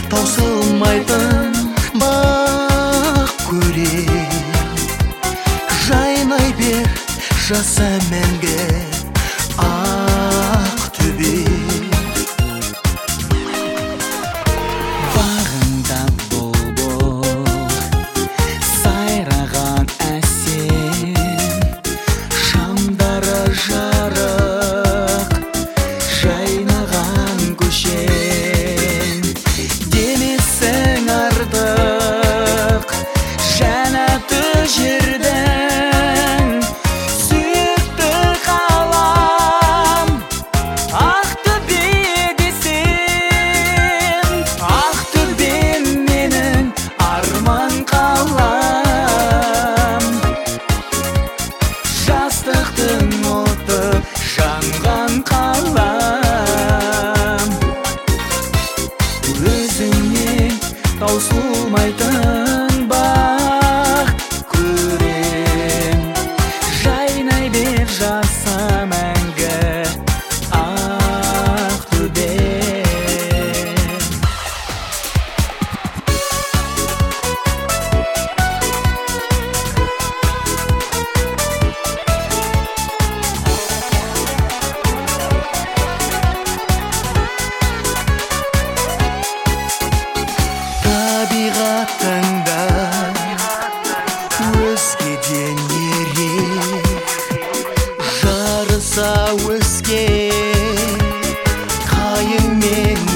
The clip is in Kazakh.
таусылмайтын бақ көрем. Жайнай бер жаса мәңгі ақ төбе. Бағында бұлбұл сайраған әсем, шамдары жарық жайнаған көшең. Демесің артық жәннаты жердің, сүйікті қалам Ақтөбе десем. Ақтөбем менің арман қалам, жастықтың оты жанған қалам. Өзіңнен таусылмайтын бақ көрем. Жайнай бер жаса мәңгі Ақтөбем. Табиғатыңда өзгеден ерек, жарыса өскен қайың мен